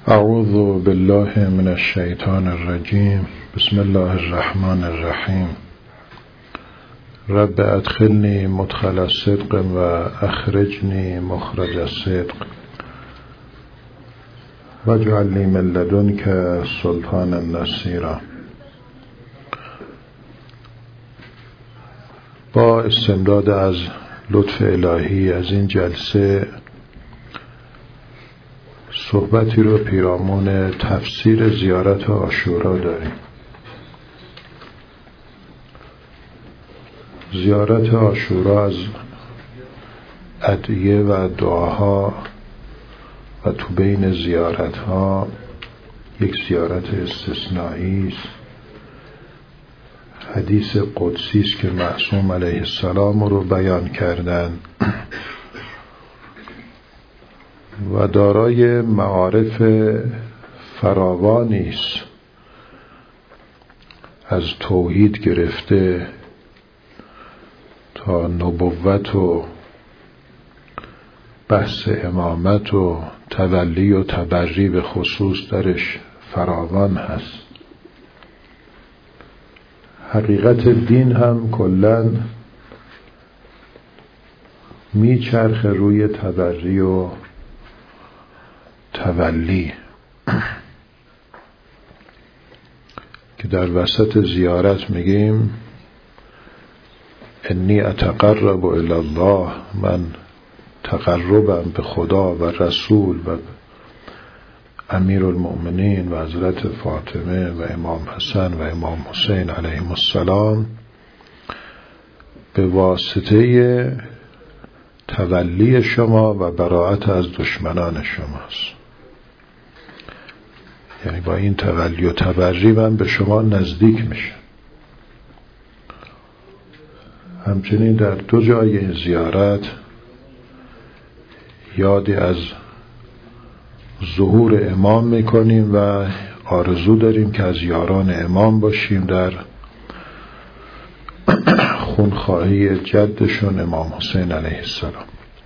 اعوذ بالله من الشیطان الرجیم. بسم الله الرحمن الرحیم. رب ادخلنی مدخل الصدق و اخرجنی مخرج الصدق واجعلنی من لدنک سلطانا نصیرا. با استمداد از لطف الهی از این جلسه صحبتی رو پیرامون تفسیر زیارت عاشورا داریم. زیارت عاشورا از ادعیه و دعاها و تو بین زیارتها یک زیارت استثنایی است. حدیث قدسی است که معصوم علیه السلام رو بیان کردن و دارای معارف فراوانی است، از توحید گرفته تا نبوت و بحث امامت و تولی و تبری به خصوص درش فراوان هست. حقیقت دین هم کلاً میچرخه روی تبری و تولی که در وسط زیارت میگیم انی اتقرب الی الله، من تقربم به خدا و رسول و امیر المؤمنین و حضرت فاطمه و امام حسن و امام حسین علیهم السلام به واسطه تولی شما و براءت از دشمنان شماست. یعنی با این تولی و تبری من به شما نزدیک میشم. همچنین در دو جای این زیارت یادی از ظهور امام میکنیم و آرزو داریم که از یاران امام باشیم در خونخواهی جدشون امام حسین علیه السلام.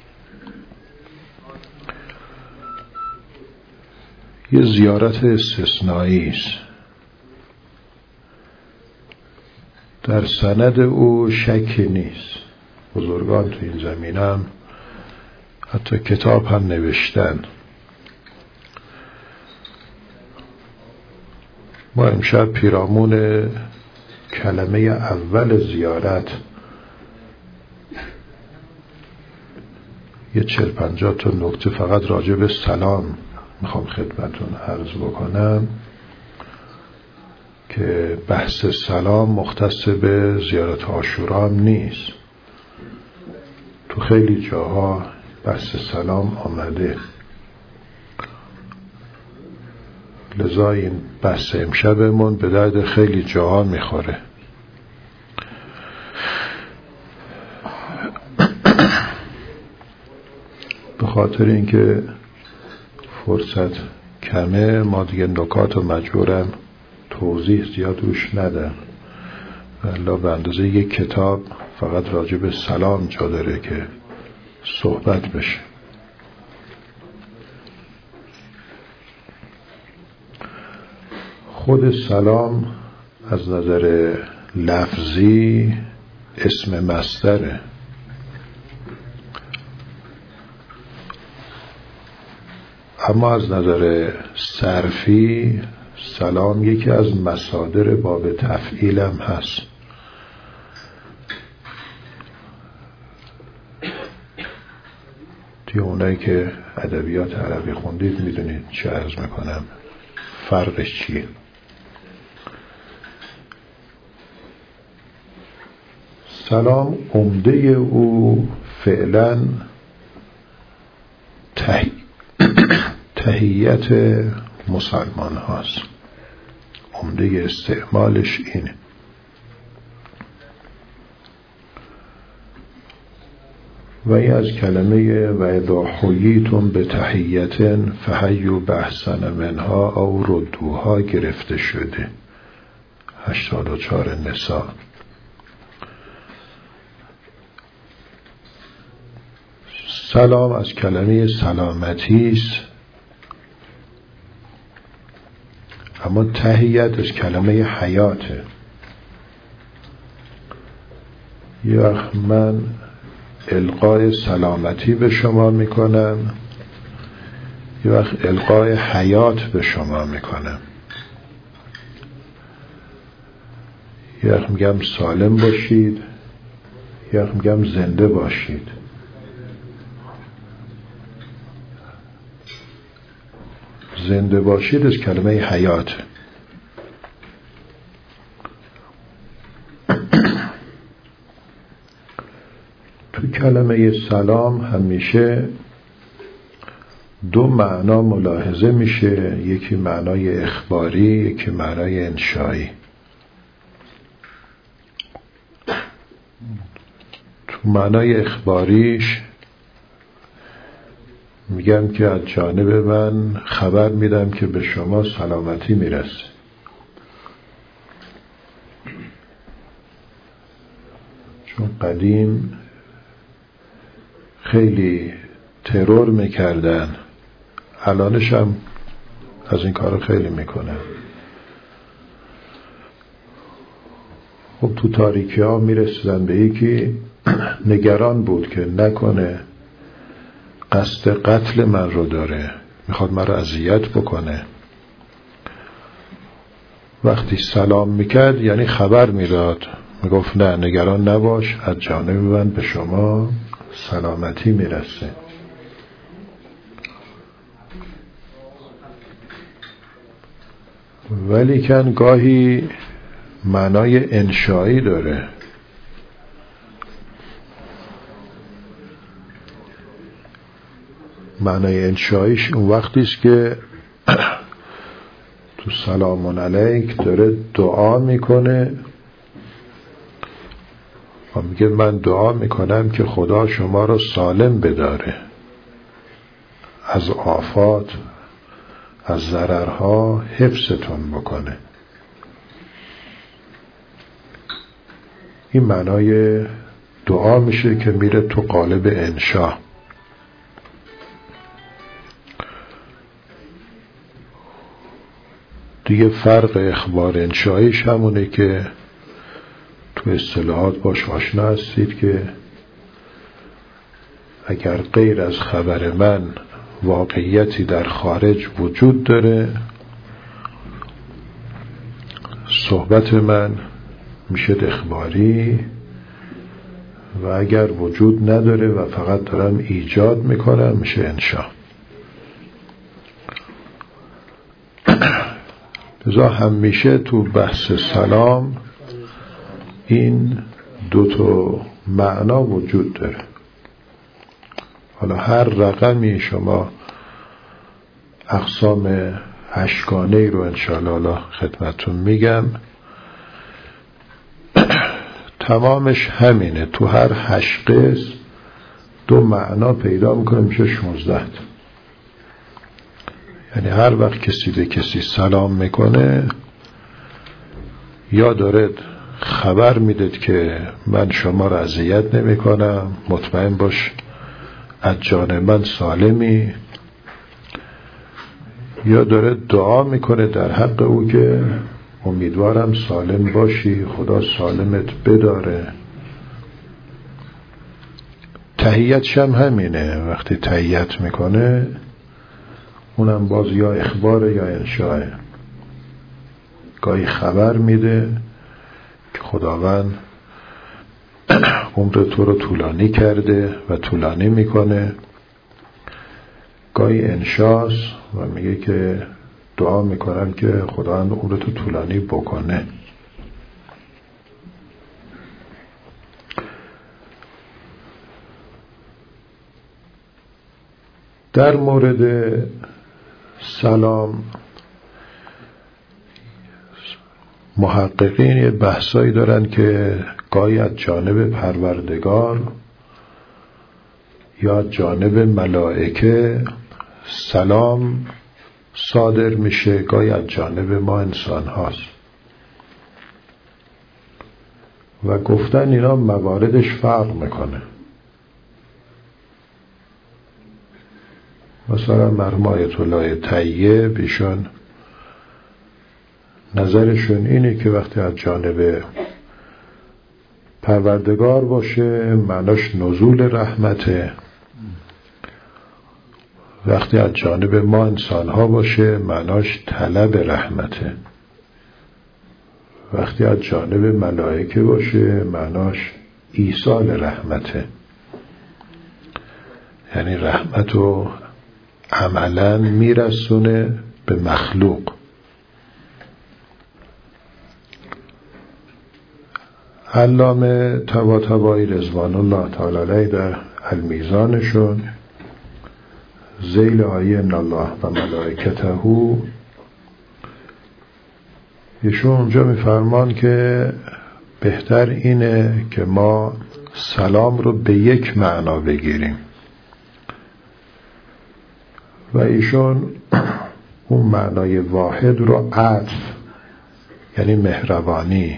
یه زیارت استثنایی است. در سند او شکی نیست. بزرگان تو این زمینه هم حتی کتاب هم نوشتن. ما امشب پیرامون کلمه اول زیارت یه 40-50 تا نکته فقط راجع به سلام میخوام خدمتون عرض بکنم که بحث سلام مختص به زیارت عاشورا هم نیست. تو خیلی جاها بحث سلام آمده، لذا این بحث امشبمون به درد خیلی جاها میخوره. به خاطر اینکه فرصت کمه ما دیگه نکات و مجبورم توضیح زیاد روش ندم، ولی به اندازه یک کتاب فقط راجع به سلام جا داره که صحبت بشه. خود سلام از نظر لفظی اسم مصدره، اما از نظر صرفی سلام یکی از مصادر باب تفعیل هم هست. توی اونایی که ادبیات عربی خوندید میدونید چه عرض میکنم، فرقش چیه. سلام عمده او فعلا تحیت مسلمان هاست. عمده استعمالش اینه. و این از کلمه و اذا حییتم به تحیت فحیوا باحسن منها او ردوها گرفته شده. 84 نساء. سلام از کلمه سلامتی است اما تحیت از کلمه حیاته. یه وقت من القای سلامتی به شما میکنم، یه وقت القای حیات به شما میکنم. یه وقت میگم سالم باشید، یه وقت میگم زنده باشید. زنده باشید از کلمه حیات. تو کلمه سلام همیشه دو معنا ملاحظه میشه، یکی معنای اخباری، یکی معنای انشایی. تو معنای اخباریش میگم که از جانب من خبر میدم که به شما سلامتی میرسه. چون قدیم خیلی ترور میکردن، الانش هم از این کارو خیلی میکنن. خب تو تاریکی ها میرسیدن به یکی نگران بود که نکنه قصد قتل من رو داره، میخواد من رو اذیت بکنه. وقتی سلام میکرد یعنی خبر میداد، میگفت نه نگران نباش، از جانب من به شما سلامتی میرسه. ولیکن گاهی معنای انشایی داره. معنای انشاییش اون وقتی است که تو سلام علیک داره دعا میکنه و میگه من دعا میکنم که خدا شما رو سالم بداره، از آفات، از ضررها حفظتون بکنه. این معنای دعا میشه که میره تو قالب انشا. دیگه فرق اخبار انشاییش همونه که تو اصطلاحات باش آشنا هستید که اگر غیر از خبر من واقعیتی در خارج وجود داره، صحبت من میشه اخباری، و اگر وجود نداره و فقط دارم ایجاد میکنم میشه انشا. لذا همیشه تو بحث سلام این دو تا معنا وجود داره. حالا هر رقمی شما اقسام هشتگانه رو انشاءالله خدمتون میگم، تمامش همینه. تو هر 8 قسم دو معنا پیدا میکنه، میشه 16. یعنی هر وقت کسی به کسی سلام میکنه یا دارد خبر میدید که من شما را اذیت نمی کنم، مطمئن باش از جان من سالمی، یا داره دعا میکنه در حق او که امیدوارم سالم باشی، خدا سالمت بداره. تحییتش هم همینه، وقتی تحییت میکنه اونم باز یا اخباره یا انشاه. گاهی خبر میده که خداوند عمر تو رو طولانی کرده و طولانی میکنه. گاهی انشاست و میگه که دعا میکنم که خداوند عمر تو طولانی بکنه. در مورد سلام محققین یه بحثایی دارن که گاهی از جانب پروردگار یا جانب ملائکه سلام صادر میشه، گاهی از جانب ما انسان هاست و گفتن اینا مواردش فرق میکنه. مثلا مرحوم آیت الله طیب ایشون نظرشون اینه که وقتی از جانب پروردگار باشه معناش نزول رحمته، وقتی از جانب ما انسان ها باشه معناش طلب رحمته، وقتی از جانب ملائکه باشه معناش ایصال رحمته، یعنی رحمت رو عملاً میرسونه به مخلوق. علامه طباطبایی رضوان الله تعالی علیه در المیزانشون ذیل آیه ان الله و ملائکته ایشون اونجا میفرمان که بهتر اینه که ما سلام رو به یک معنا بگیریم و ایشون اون معنای واحد رو عطف یعنی مهربانی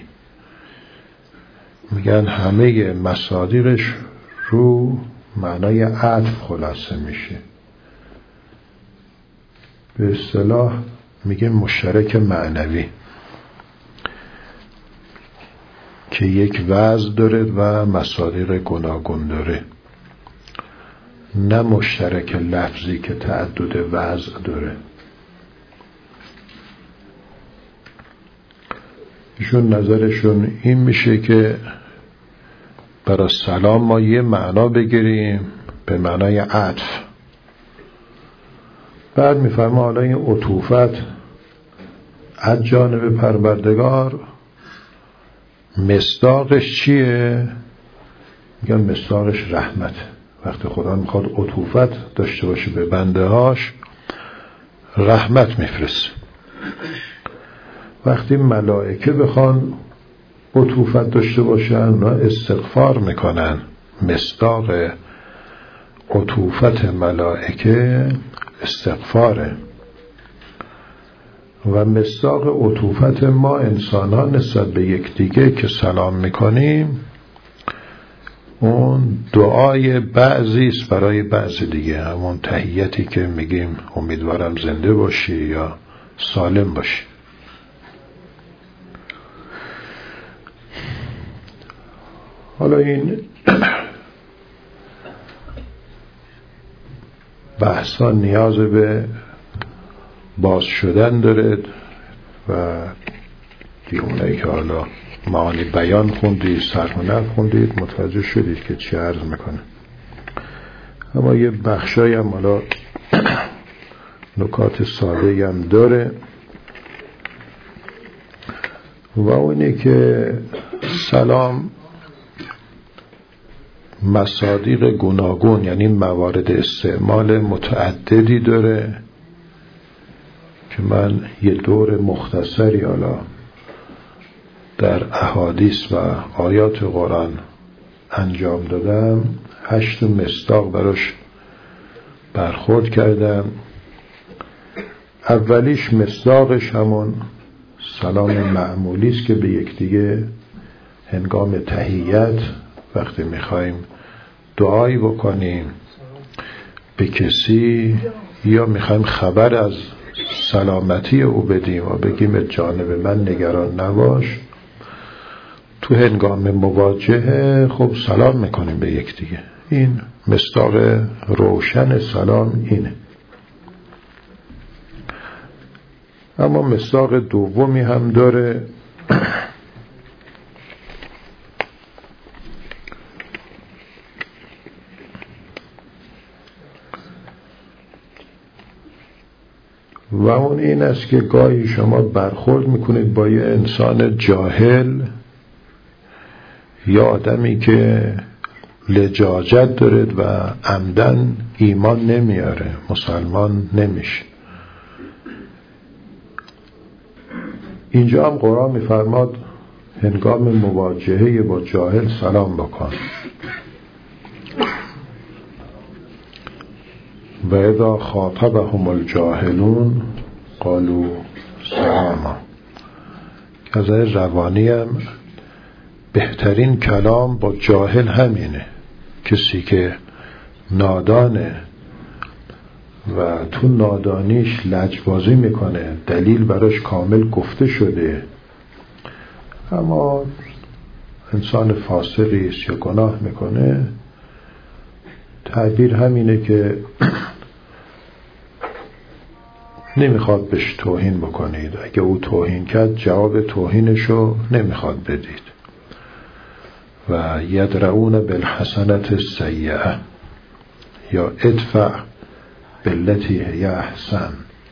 میگن، همه مصادیقش رو معنای عطف خلاصه میشه. به اصطلاح میگه مشترک معنوی که یک وضع داره و مصادیق گوناگون داره، نه مشترک لفظی که تعدد وضع داره. ایشون نظرشون این میشه که برای سلام ما یه معنا بگیریم به معنای عطف. بعد میفرما حالا این عطوفت از جانب پروردگار مصداقش چیه؟ میگن مصداقش رحمت. وقتی خدا میخواد عطوفت داشته باشه به بنده هاش رحمت میفرسته. وقتی ملائکه بخوان عطوفت داشته باشن اونا استغفار میکنن. مصداق عطوفت ملائکه استغفاره و مصداق عطوفت ما انسانان نسبت به یکدیگه که سلام میکنیم اون دعای بعضی است برای بعض دیگه، همون تحیتی که میگیم امیدوارم زنده باشی یا سالم باشی. حالا این بحثا نیاز به باز شدن داره و دیگه اونایی که حالا معانی بیان خوندید سرهنر خوندید متوجه شدید که چی عرض میکنه. اما یه بخشایی هم حالا نکات ساده هم داره و اونه که سلام مصادیق گوناگون یعنی موارد استعمال متعددی داره که من یه دور مختصری حالا در احادیث و آیات قرآن انجام دادم. 8 مصداق براش برخورد کردم. اولیش مصداقش همون سلام معمولی است که به یکدیگه هنگام تحیت وقتی میخوایم دعایی بکنیم به کسی یا میخوایم خبر از سلامتی او بدیم و بگیم جانب من نگران نباش، تو هنگام مواجهه خب سلام میکنیم به یکدیگه. این مصداق روشن سلام اینه. اما مصداق دومی هم داره و اون این است که گاهی شما برخورد میکنید با یه انسان جاهل یا آدمی که لجاجت دارد و عمدن ایمان نمیاره، مسلمان نمیشه. اینجا هم قرآن میفرماد هنگام مواجهه با جاهل سلام بکن. و اذا خاطبهم الجاهلون قالوا سلاما. که از روانی هم بهترین کلام با جاهل همینه. کسی که نادانه و تو نادانیش لجبازی میکنه، دلیل براش کامل گفته شده، اما انسان فاسقی است یا گناه میکنه، تعبیر همینه که نمیخواد بهش توهین بکنید. اگه او توهین کرد جواب توهینشو نمیخواد بدید. و یدرؤون بالحسنة السیئة یا ادفع بالتی هی احسن.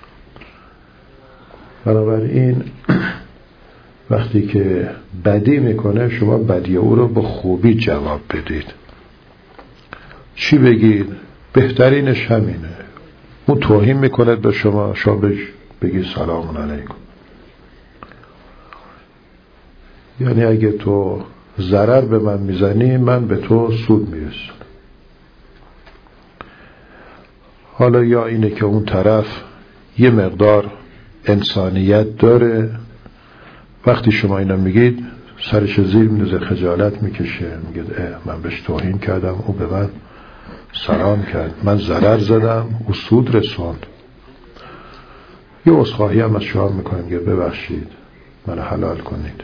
بنابراین وقتی که بدی میکنه شما بدی او رو با خوبی جواب بدید. چی بگید؟ بهترینش همینه. اون توهین میکند به شما بهش بگید سلام علیکم. یعنی اگه تو ضرر به من میزنی من به تو سود میرسونم. حالا یا اینه که اون طرف یه مقدار انسانیت داره، وقتی شما اینا میگید سرش زیر میندازه، خجالت میکشه، میگه من بهش توهین کردم، او به من سلام کرد، من ضرر زدم، او سود رسوند. یه عذرخواهی هم از شما میکنم که ببخشید من حلال کنید.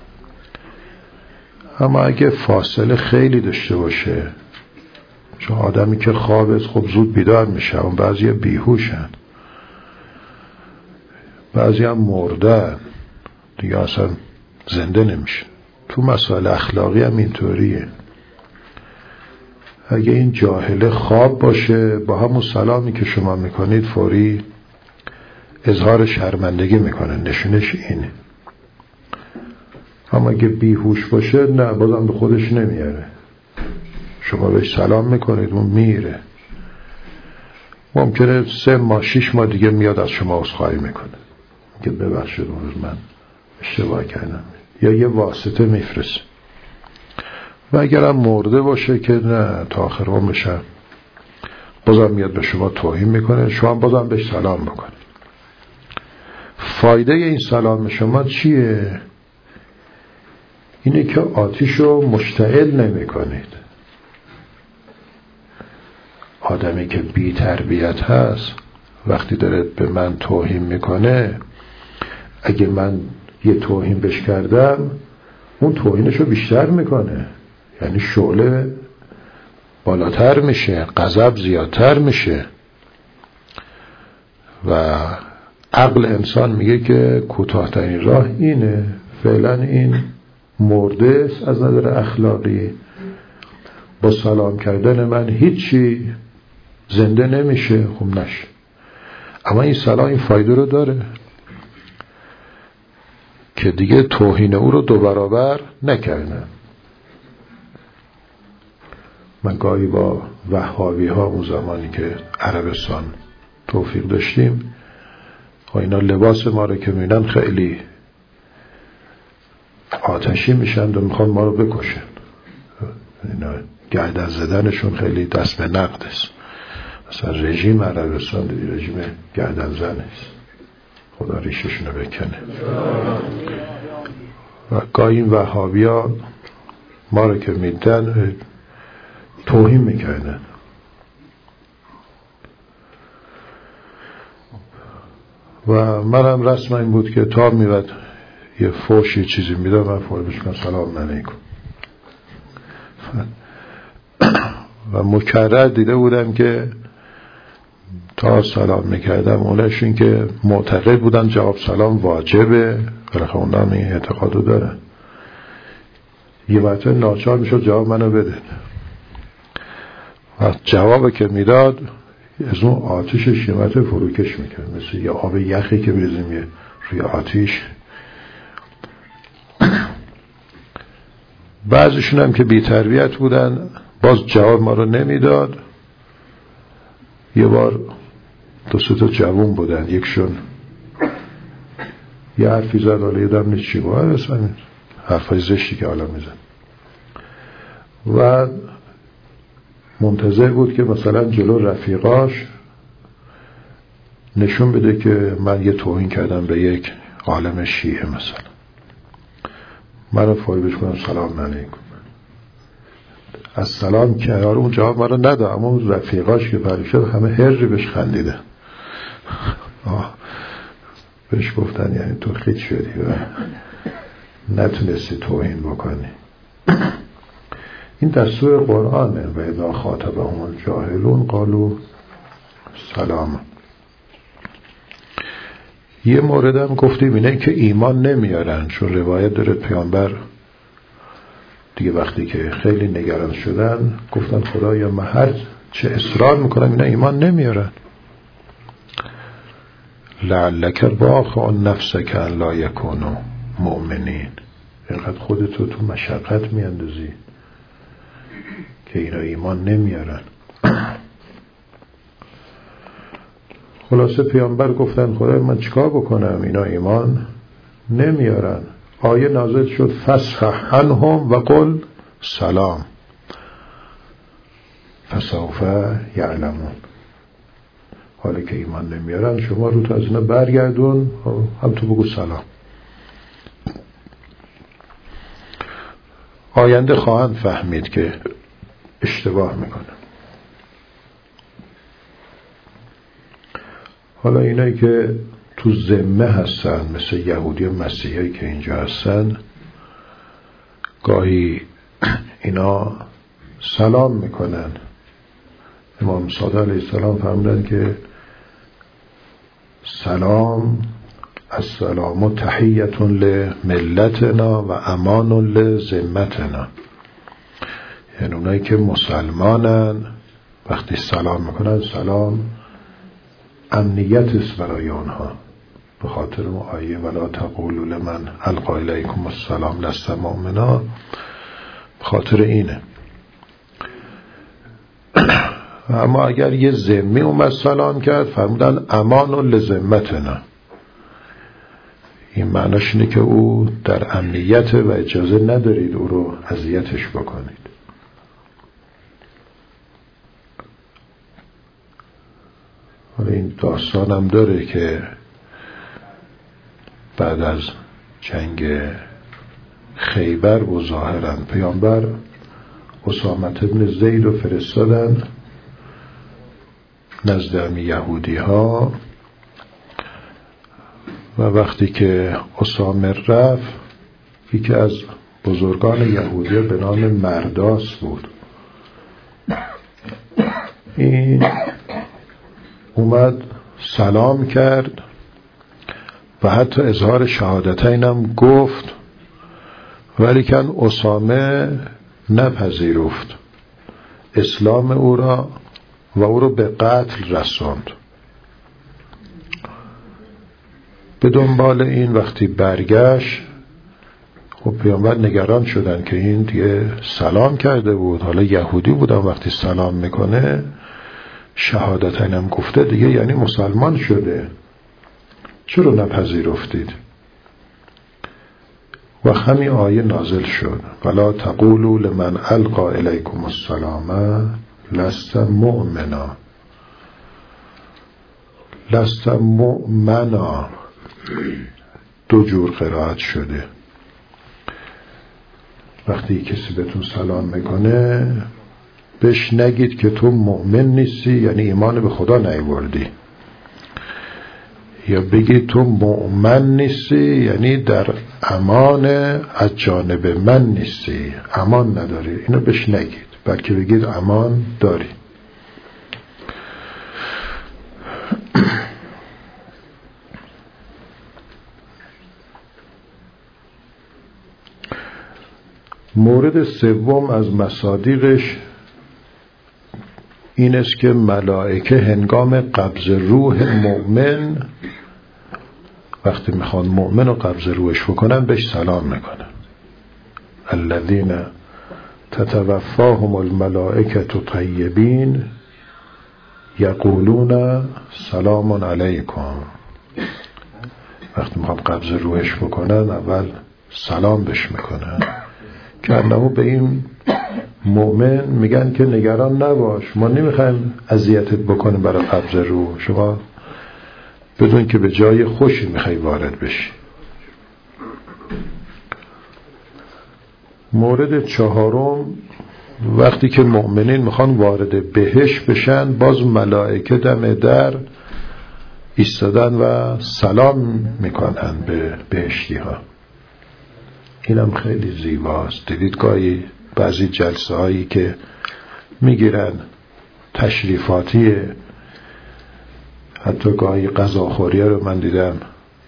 اما اگه فاصله خیلی داشته باشه، چون آدمی که خوابه خب زود بیدار میشه، اون بعضی بیهوشن، بعضی هم مردن دیگه اصلا زنده نمیشه. تو مسائل اخلاقی هم اینطوریه. اگه این جاهله خواب باشه، با همون سلامی که شما میکنید فوری اظهار شرمندگی میکنه، نشونش اینه. اما اگه بیهوش باشه نه، بازم به خودش نمیاره، شما بهش سلام میکنید اون میره، ممکنه 3 ماه 6 ماه دیگه میاد از شما عذرخواهی میکنه که ببخشید اون روز من اشتباه کردم، یا یه واسطه میفرسته. و اگرم مرده باشه که نه، تا آخر عمرش بازم میاد به شما توهین میکنه، شما بازم بهش سلام میکنید. فایده این سلام شما چیه؟ اینه که آتیشو مشتعل نمی کنید. آدمی که بی تربیت هست وقتی داره به من توهین میکنه، اگه من یه توهین بهش کردم اون توهینشو بیشتر میکنه، یعنی شعله بالاتر میشه، غضب زیادتر میشه. و عقل انسان میگه که کوتاه‌ترین راه اینه، فعلا این مرده است از نظر اخلاقی، با سلام کردن من هیچی زنده نمیشه، خب نشه. اما این سلام این فایده رو داره که دیگه توهین او رو 2 برابر نکردن. من گاهی با وهابی ها اون زمانی که عربستان توفیق داشتیم، اینا لباس ما رو که میبینن خیلی آتشی میشن و میخوان ما رو بکشن. اینا گردن زدنشون خیلی دست به نقد است. مثلا رژیم عربستان دیدی رژیم گردن زن است، خدا ریششون رو بکنه. و گاهی این وهابی ها ما رو که میدن توهین میکردن. و منم رسم این بود که تا میرد یه فوشی چیزی میدم من فوری بشکنم سلام علیکم. و مکرر دیده بودم که تا سلام میکردم اونش این که معتقد بودن جواب سلام واجبه، بالاخره اونا هم این اعتقادو دارن. یه وقت ناچار میشد جواب منو بده و جواب که میداد از اون آتش شیمت فروکش میکرد، مثل یه آب یخی که بریزیم روی آتیش. بعضیشون هم که بی تربیت بودن باز جواب ما رو نمیداد. یه بار 2-3 تا جوون بودن، یکشون یه حرفی زد، حالا یادم نیست چی بود، اصلا حرفای زشتی که حالا میزن، و منتظر بود که مثلا جلو رفیقاش نشون بده که من یه توهین کردم به یک عالم شیعه مثلا. من رو فوری بهش کنم سلام علیکم. از سلام که اون جواب مرا نداد، اما اون رفیقاش که پریشان همه هرری بهش خندیدن. بهش گفتن یعنی تو خیلی شدی و نتونستی توهین بکنی. این دستور قرآنه. و اذا خاطبهم الجاهلون قالوا سلام. یه موردم گفتیم اینه که ایمان نمیارن، چون روایت داره پیامبر دیگه وقتی که خیلی نگران شدن گفتن خدایا من هر چه اصرار میکنم اینا ایمان نمیارن. لعلک باخع نفسک ان لا یکونوا مؤمنین. اینقدر خودتو تو مشقت میاندازی که اینا ایمان نمیارن. خلاصه پیامبر گفتن خدای من چیکار بکنم اینا ایمان نمیارن. آیه نازل شد فصفح عنهم و قل سلام فسوف یعلمون. حالا که ایمان نمیارن شما رو تو از اینا برگردون، هم تو بگو سلام. آینده خواهند فهمید که اشتباه میکنه. حالا اینایی که تو ذمه هستن مثل یهودی و مسیحی که اینجا هستن، گاهی اینا سلام میکنن. امام صادق علیه السلام فرمودن که سلام السلام تحیت لملتنا و امان لذمتنا. یعنی اونایی که مسلمانن وقتی سلام میکنن سلام امنیت است برای آنها. به خاطر اون آیه ولا تقولوا لمن القی الیکم السلام لست مؤمنا، به خاطر اینه. اما اگر یه ذمی اومد سلام کرد فرمودن امان لذمتنا، این معناش اینه که او در امنیت و اجازه ندارید او رو اذیتش بکنید. حالا این داستان هم داره که بعد از جنگ خیبر و ظاهرا پیامبر اسامه بن زید رو فرستادن نزد هم یهودی ها و وقتی که اسامه رفت یکی از بزرگان یهودی به نام مرداس بود، این اومد سلام کرد و حتی اظهار شهادتین هم گفت، ولیکن اسامه نپذیرفت اسلام او را و او را به قتل رساند. به دنبال این وقتی برگشت خب پیامبر نگران شدن که این دیگه سلام کرده بود، حالا یهودی بودن وقتی سلام میکنه شهادتین هم گفته دیگه یعنی مسلمان شده، چرا نپذیرفتید؟ و همین آیه نازل شد ولا تقولوا لمن القی الیکم السلام لست مؤمنا. لست مؤمنا دو جور قرائت شده. وقتی کسی بهتون سلام میکنه بهش نگید که تو مؤمن نیستی، یعنی ایمان به خدا نیاوردی، یا بگید تو مؤمن نیستی یعنی در امان از جانب من نیستی، امان نداری. اینو بهش نگید، بلکه بگید امان داری. مورد سوم از مصادیقش این است که ملائکه هنگام قبض روح مؤمن وقتی میخوان مؤمن رو قبض روحش بکنن بهش سلام میکنن. الذین تتوفاهم الملائکه طیبین یقولون سلام علیکم. وقتی میخوان قبض روحش بکنن اول سلام بهش میکنن که انمو به این مؤمن میگن که نگران نباش، ما نمیخوایم اذیتت بکنیم برای قبض روح، شما بدون که به جای خوشی میخوای وارد بشی. مورد چهارم وقتی که مؤمنین میخوان وارد بهشت بشن، باز ملائکه دم در ایستادن و سلام میکنن به بهشتی ها. اینم خیلی زیباست. دیدید گاهی بعضی جلسه هایی که میگیرن تشریفاتیه، حتی گاهی غذاخوری رو من دیدم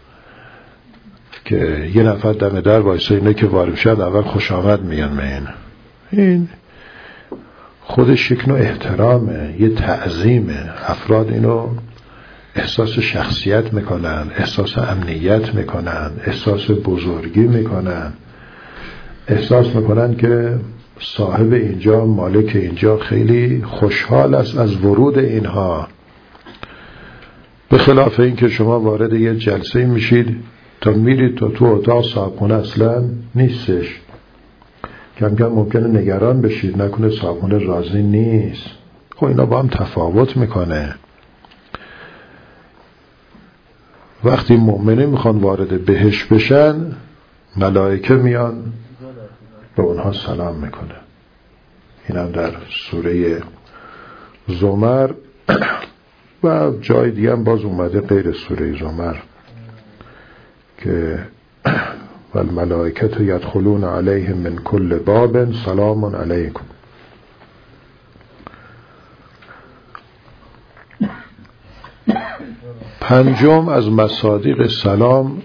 که یه نفر دم در وایسه، اینه که وارد شد اول خوش آمد میگن. این خودش یک نوع احترامه، یه تعظیمه. افراد اینو احساس شخصیت میکنن، احساس امنیت میکنن، احساس بزرگی میکنن، احساس میکنن که صاحب اینجا، مالک اینجا خیلی خوشحال است از ورود اینها. به خلاف این که شما وارد یه جلسه میشید، تا میرید تا تو اتاق صاحبخونه اصلا نیستش، کم کم ممکنه نگران بشید نکنه صاحبخونه راضی نیست. خب اینا با هم تفاوت میکنه. وقتی مؤمنین میخوان وارد بهشت بشن، ملائکه میان به اونها سلام میکنه. این هم در سوره زمر و جای دیگه هم باز اومده غیر سوره زمر که والملائکة یدخلون علیهم من کل باب سلام علیکم. پنجم از مصادیق سلام،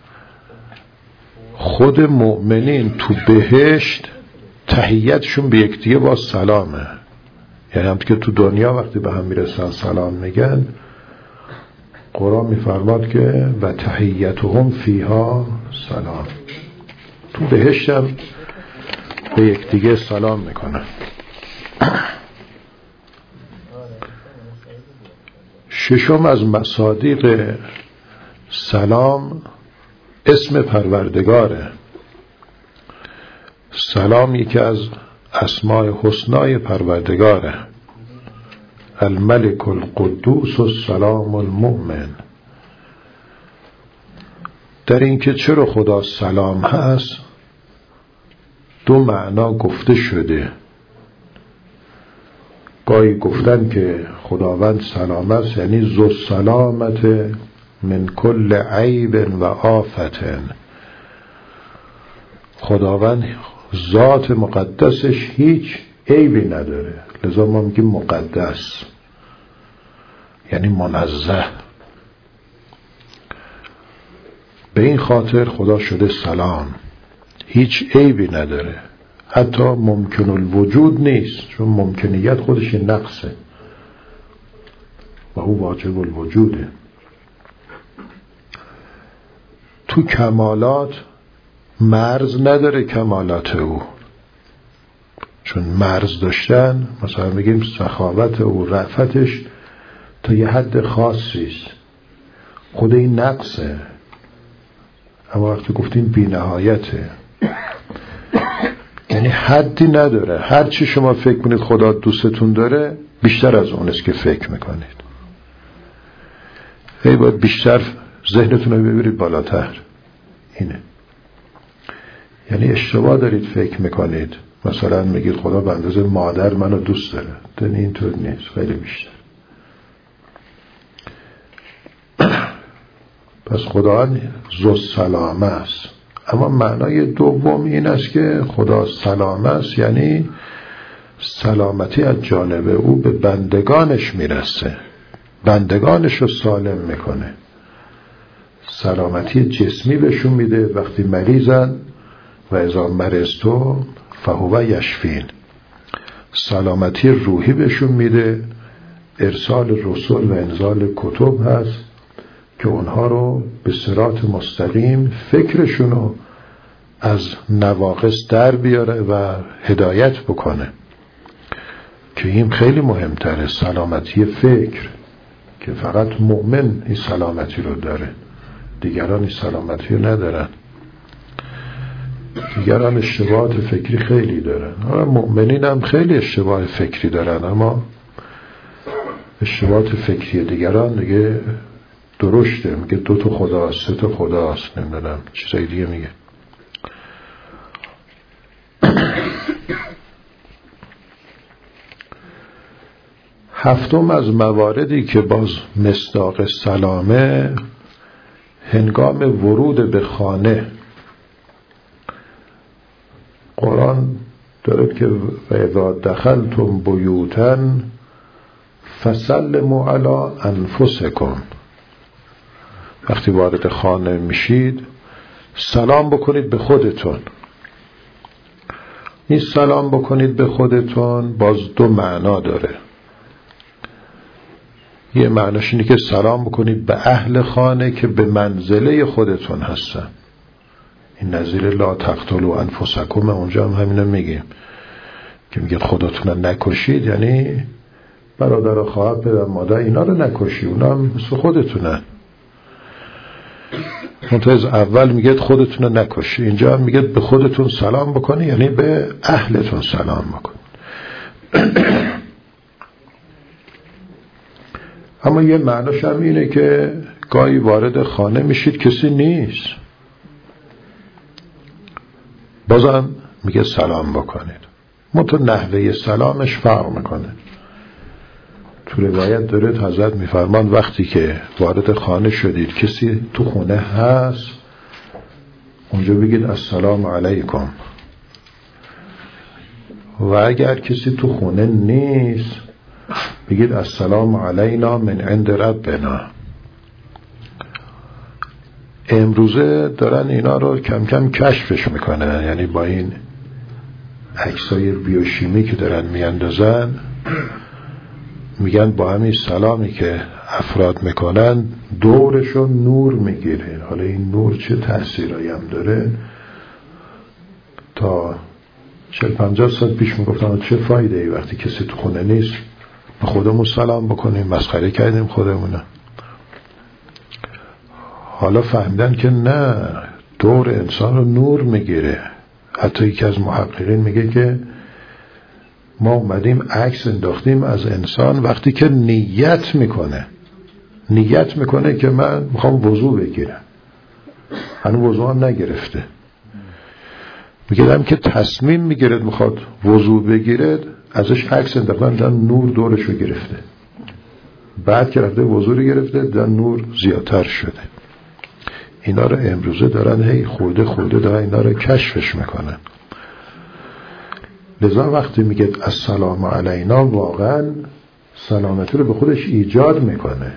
خود مؤمنین تو بهشت تحیتشون به یکدیگه با سلامه. یعنی هم که تو دنیا وقتی به هم میرسن سلام میگن، قرآن میفرماد که و تحیتهم فیها سلام. تو بهشت هم به یکدیگه سلام میکنن. ششم از مصادیق سلام اسم پروردگاره. سلام یکی از اسماء حسنای پروردگاره. الملك القدوس السلام المؤمن. در این که چرا خدا سلام هست دو معنا گفته شده. گاهی گفتن که خداوند سلام است یعنی ذو سلامت من کل عیب و آفت. خداوند ذات مقدسش هیچ عیبی نداره، لذا ما میگیم مقدس، یعنی منزه. به این خاطر خدا شده سلام، هیچ عیبی نداره، حتی ممکن الوجود نیست، چون ممکنیت خودش نقصه و او واجب الوجوده. تو کمالات مرز نداره کمالات او، چون مرز داشتن مثلا بگیم سخاوت او، رأفتش تا یه حد خاصیست، خود این نقصه. اما وقتی گفتیم بی نهایته یعنی حدی نداره. هر چی شما فکر کنید خدا دوستتون داره بیشتر از اونست که فکر میکنید. باید بیشتر ذهنتون رو ببرید بالاتر. اینه یعنی اشتباه دارید فکر میکنید مثلا میگید خدا به اندازه مادر منو دوست داره، دنی اینطور نیست، خیلی بیشتر. پس خدا ذو سلامه است. اما معنای دوم این است که خدا سلامه است یعنی سلامتی از جانب او به بندگانش میرسه، بندگانش رو سالم میکنه. سلامتی جسمی بهشون میده وقتی مریضن و اذا مرضتم فهو یشفین. سلامتی روحی بهشون میده، ارسال رسول و انزال کتب هست که اونها رو به صراط مستقیم فکرشونو از نواقص در بیاره و هدایت بکنه، که این خیلی مهمتره. سلامتی فکر که فقط مؤمن این سلامتی رو داره، دیگران این سلامتی رو ندارن. دیگران اشتباهات فکری خیلی دارن، مؤمنین هم خیلی اشتباه فکری دارن، اما اشتباهات فکری دیگران دیگه درشته. میگه 2 تا خداست، 3 تا خداست، نمیدونم چیزای دیگه میگه. هفتم از مواردی که باز مصداق سلامه، هنگام ورود به خانه. قرآن داره که و اذا دخلتم بیوتا فسلموا علی انفسکم، وقتی وارد خانه میشید سلام بکنید به خودتون. این سلام بکنید به خودتون باز دو معنا داره. یه معناش اینه که سلام بکنید به اهل خانه که به منزله خودتون هستن. این نظیر لا تقتلوا انفسکم، اونجا هم همینو میگیم که میگه خودتون نکشید، یعنی برادر و خواهر پدر مادر اینا رو نکشید، اونا هم مثل خودتونن. منتهز اول میگه خودتون رو نکشید، اینجا هم میگه به خودتون سلام بکنی، یعنی به اهلتون سلام بکن. اما یه معناش هم اینه که گاهی وارد خانه میشید کسی نیست، بازم میگه سلام بکنید. منتها نحوه سلامش فرق میکنه. تو روایت داره حضرت میفرمان وقتی که وارد خانه شدید کسی تو خونه هست، اونجا بگید السلام علیکم، و اگر کسی تو خونه نیست بگید السلام علینا من عند ربنا. امروزه دارن اینا رو کم کم کشفش میکنن، یعنی با این عکسای بیوشیمی که دارن میاندازن، میگن با همین سلامی که افراد میکنن دورشون نور میگیره. حالا این نور چه تأثیرایی هم داره، تا 40-50 سال پیش میگفتن چه فایده ای وقتی کسی تو خونه نیست به خودمون سلام بکنیم، مسخره کردیم خودمونه. حالا فهمیدن که نه، دور انسان رو نور میگیره. حتی یکی از محققین میگه که ما اومدیم عکس انداختیم از انسان وقتی که نیت میکنه که من میخوام وضو بگیرم، هنوز وضو هم نگرفته، میگم که تصمیم میگیرد میخواد وضو بگیرد، ازش عکس انداختن دیدن نور دورشو گرفته. بعد که رفته وضو رو گرفته دیدن نور زیادتر شده. اینا رو امروزه دارن هی خورده دارن اینا رو کشفش میکنن. لذا وقتی میگه السلام علینا واقعا سلامتی رو به خودش ایجاد میکنه.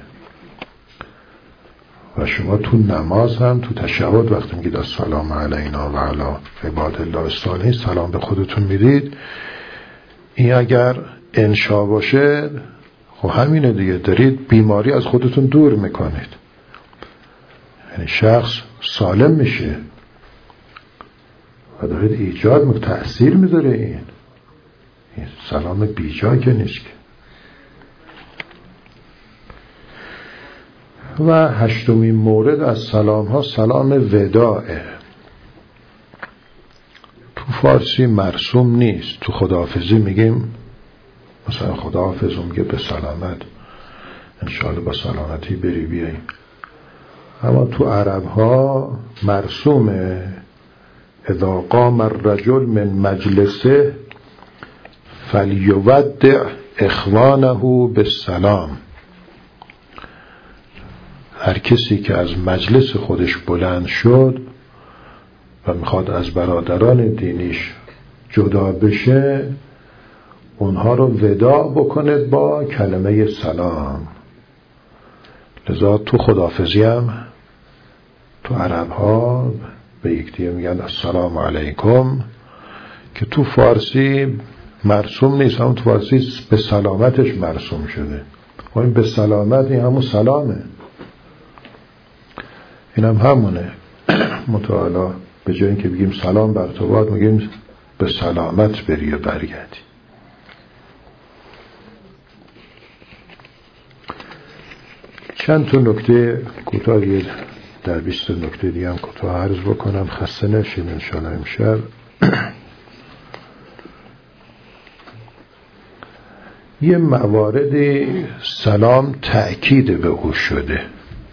و شما تو نماز هم تو تشهد وقتی میگید السلام علینا و علی عباد الله الصالحین سلام به خودتون میدید، این اگر انشا باشه خب همینه دیگه، دارید بیماری از خودتون دور میکنید، یعنی شخص سالم میشه و دارید ایجاد تأثیر میذاره. این سلام بیجا که نیست که. و هشتمین مورد از سلام ها سلام وداعه. تو فارسی مرسوم نیست. تو خداحافظی میگیم مثلا خداحافظ، میگه به سلامت، انشاءالله با سلامتی بری بیایی. اما تو عرب ها مرسومه اذا قام الرجل من مجلسه فلیودع اخوانه بالسلام. هر کسی که از مجلس خودش بلند شد و میخواد از برادران دینیش جدا بشه، اونها رو وداع بکنه با کلمه سلام. لذا تو خداحافظی هم تو عرب ها به یکدیگه میگن السلام علیکم، که تو فارسی مرسوم نیست، هم تو فارسی به سلامتش مرسوم شده. این به سلامت این همون سلامه، این هم همونه. متعالی به جای اینکه بگیم سلام بر تو باد میگیم به سلامت بری و برگردی. چند تا نکته کوتاه در 20 نکته دیگه هم کوتاه عرض بکنم، خسته نشین انشاءالله امشب. یه مواردی سلام تأکید به او شده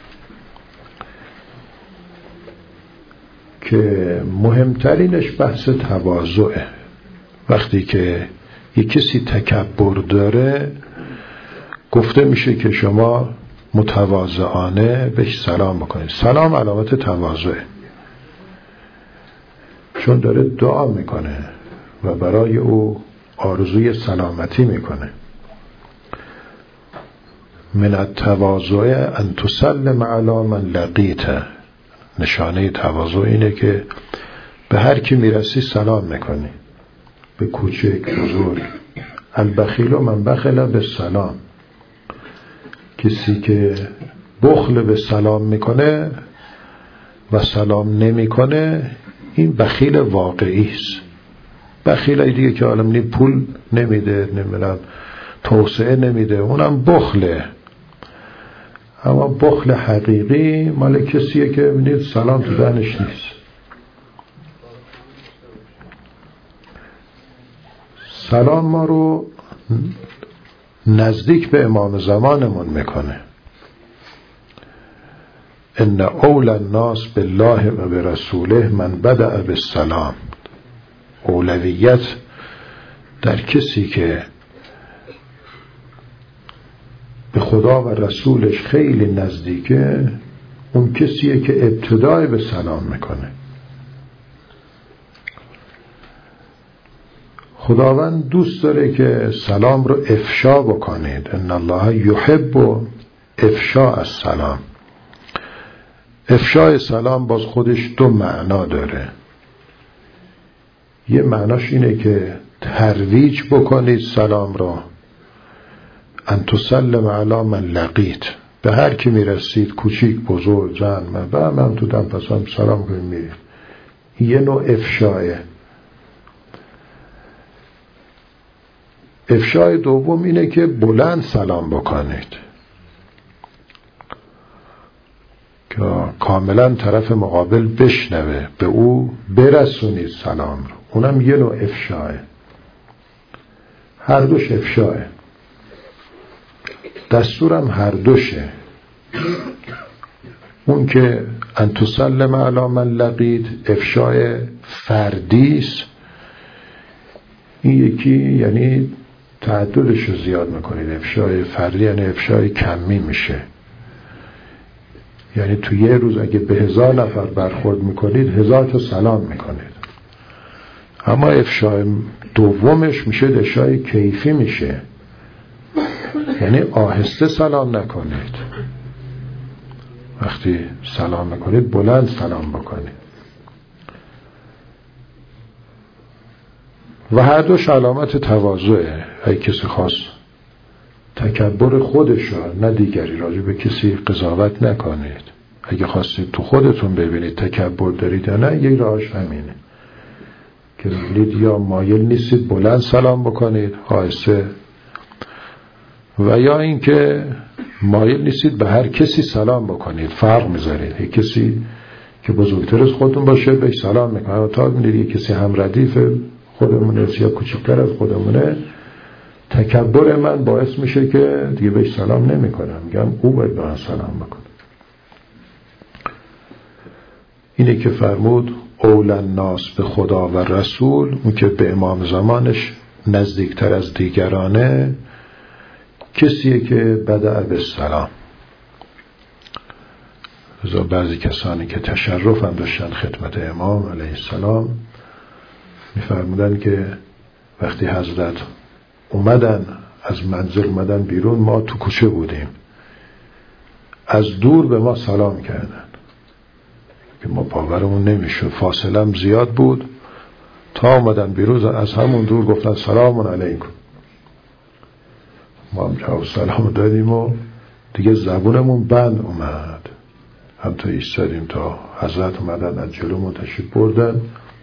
که مهمترینش بحث تواضعه. وقتی که یک کسی تکبر داره گفته میشه که شما متواضعانه بهش سلام بکنید. سلام علامت تواضعه، چون داره دعا میکنه و برای او آرزوی سلامتی میکنه. من التواضع ان تسلم علی من لقیت. نشانه تواضع اینه که به هر کی میرسی سلام میکنی، به کوچک بزرگ. البخیل من بخل بالسلام. کسی که بخل به سلام میکنه و سلام نمیکنه این بخیل واقعی است. بخیل دیگه که عالم پول نمیده، نمیدونم توسعه نمیده، اونم بخله. اما بخل حقیقی مال کسیه که ببینید سلام تو دهنش نیست. سلام ما رو نزدیک به امام زمانمون میکنه. ان اول الناس بالله و برسوله من بدأ بالسلام. اولویت در کسی که به خدا و رسولش خیلی نزدیکه اون کسیه که ابتدای به سلام میکنه. خداوند دوست داره که سلام رو افشا بکنید. ان الله یحب افشاء السلام. افشای سلام باز خودش دو معنا داره. یه معناش اینه که ترویج بکنید سلام رو، ان تسلم علی من لقیت، به هر کی میرسید، کوچیک بزرگ زن من تو دم پسم سلام کنید میرید. یه نوع افشایه. افشای دوم اینه که بلند سلام بکنید که کاملا طرف مقابل بشنوه، به او برسونید سلام رو. اونم یه نوع افشایه. هر دوش افشایه. دستورم هر دوشه. اون که ان تسلم علی من لقید افشای فردیست، این یکی یعنی تعددش رو زیاد میکنید. افشای فردی یعنی افشای کمی میشه، یعنی تو یه روز اگه به 1000 نفر برخورد میکنید 1000 تا سلام میکنید. اما افشای دومش میشه افشای کیفی میشه، یعنی آهسته سلام نکنید. وقتی سلام میکنید بلند سلام بکنید. و هر دوش علامت تواضعه. اگه کسی خواست تکبر خودش رو نه دیگری راجع به کسی قضاوت نکنید. اگه خواستید تو خودتون ببینید تکبر دارید یا نه، یک راهش همینه که ببینید یا مایل نیستید بلند سلام بکنید آهسته، و یا اینکه مایل نیستید به هر کسی سلام بکنید، فرق میذارید. یک کسی که بزرگتر از خودتون باشه بهش سلام میکنید، تا ببینید یک کسی هم ردیف خودمونه یا کوچکتر از خودمونه، تکبر من باعث میشه که دیگه بهش سلام نمیکنم، میگم او باید به من سلام بکنه. اینه که فرمود اول الناس به خدا و رسول، اون که به امام زمانش نزدیکتر از دیگرانه، کسیه که بدأ بالسلام. رضا بعضی کسانی که تشرف هم داشتن خدمت امام علیه السلام میفرمودن که وقتی حضرت اومدن از منزل اومدن بیرون، ما تو کوچه بودیم، از دور به ما سلام کردن که ما باورمون نمیشه، فاصله هم زیاد بود. تا اومدن بیرون از همون دور گفتن سلام علیکم. ما هم جواب سلام دادیم و دیگه زبونمون بند اومد. هم تا ایستادیم تا حضرت اومدن از جلومون تشریف بردن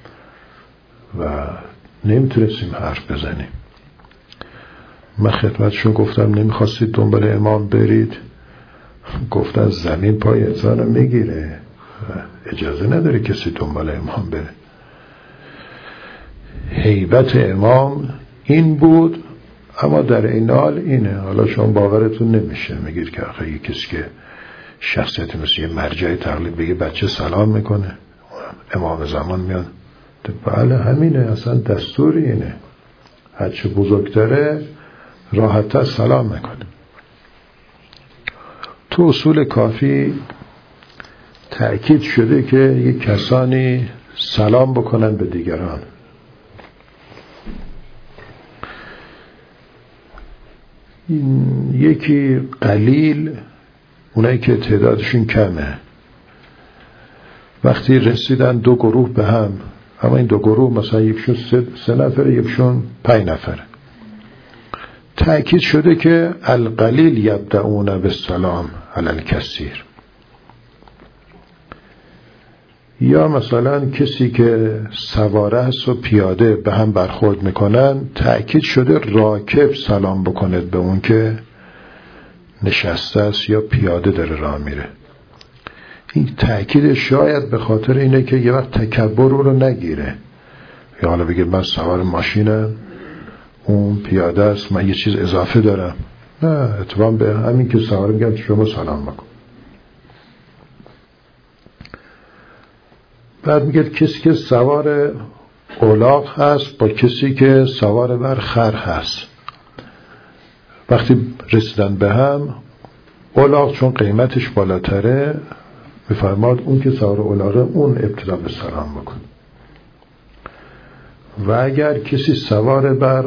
و نمیتونستیم حرف بزنیم. من خدمتشون گفتم نمیخواستید دنبال امام برید؟ گفتن زمین پای انسان رو میگیره، اجازه نداره کسی دنبال امام بره. هیبت امام این بود، اما در این حال اینه، حالا شما باورتون نمیشه، میگید که آخه یه کسی که شخصیت مثل یه مرجع تقلید به یه بچه سلام میکنه، امام زمان میاد. بله همینه، اصلا دستوری اینه، هرچه بزرگتره راحت‌تر سلام میکنه. تو اصول کافی تأکید شده که یک کسانی سلام بکنن به دیگران. یکی قلیل، اونایی که تعدادشون کمه، وقتی رسیدن دو گروه به هم، اما این دو گروه مثلا یکشون 3 نفره یکشون 5 نفره، تأکید شده که القلیل یبدأون بالسلام علی الکثیر. یا مثلا کسی که سواره است و پیاده به هم برخورد میکنن، تأکید شده راکب سلام بکند به اون که نشسته است یا پیاده داره راه میره. این تأکید شاید به خاطر اینه که یه وقت تکبر رو نگیره، یا حالا بگه من سوار ماشینم اون پیاده است من یه چیز اضافه دارم. نه، اتفاقا به همین که سوار میگم شما سلام بکن. بعد میگه کسی که سوار الاغ هست با کسی که سوار بر خر هست، وقتی رسیدن به هم، الاغ چون قیمتش بالاتره میفرماد اون که سوار الاغه اون ابتدا به سلام بکن. و اگر کسی سوار بر